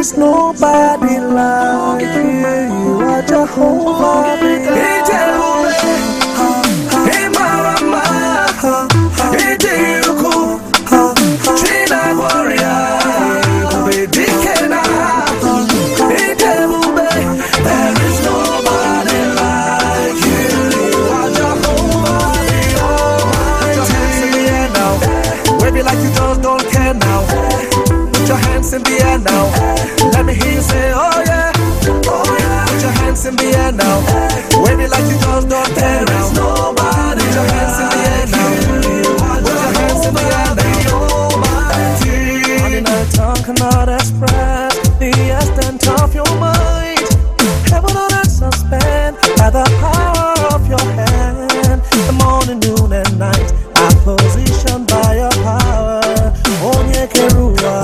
is nobody like you. You are Jehovah. Hey, Jehovah. Hey, Marama. Hey, Jericho. Trina warrior. Hey, Dikena. Hey, Jehovah. There is nobody like you. You are Jehovah. Put your hands in the air now. Wave it like you just don't care now. Put your hands in the air now. Let me hear you say, oh yeah, oh yeah. Put your hands in the air now. Wave it like you just don't care now. Nobody. Put your hands in the air now. Put your hands in the air now. Only my tongue cannot express the extent of your might. Heaven on earth suspend by the power of your hand. The morning, noon, and night are positioned by your power. Onye Keruwa.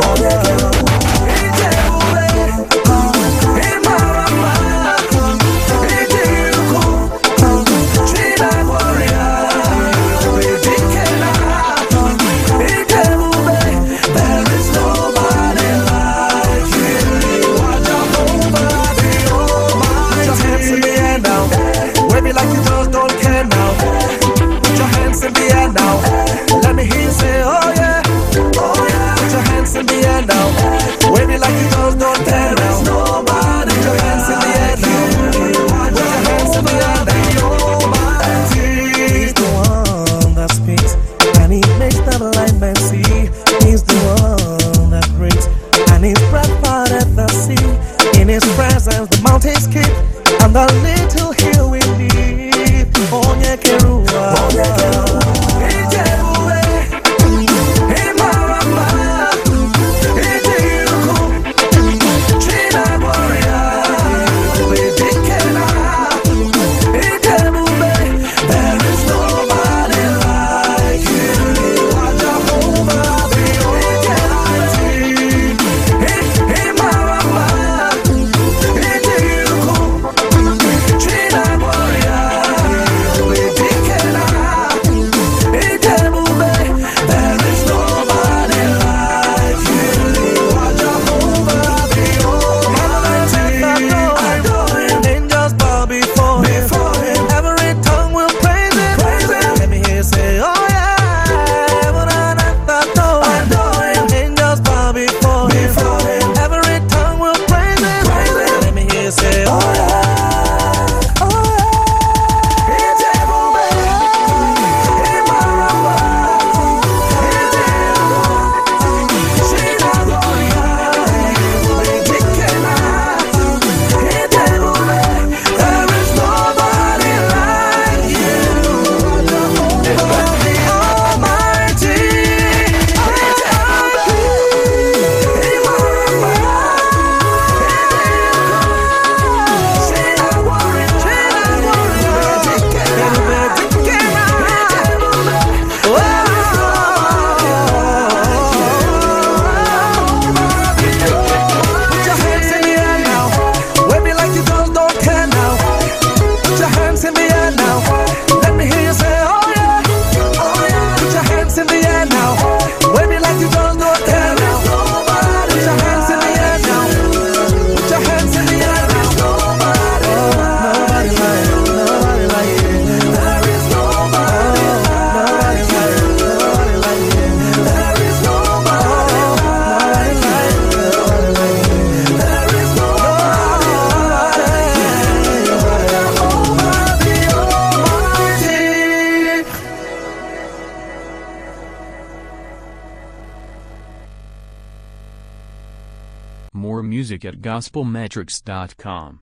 Like you just don't care now. Put your hands in the air now. Let me hear you say, oh yeah, oh yeah. Put your hands in the air now. Wave it like you just don't care now. Nobody. Put your hands in the air now. Put your hands in the air now. He's the one that speaks and he makes the blind man see. He's the one that breaks and his breath parted the sea. In his presence the mountains keep and the little hill we need. Onye Keruwa. Hey, Jehovah. Hey, Marama. Hey, Jericho. Trina warrior. Hey, Dikena. Hey, Jehovah. There is nobody like you. You are Jehovah. Hey, Marama. Hey, Jericho. Trina warrior. More music at gospelmetrics.com.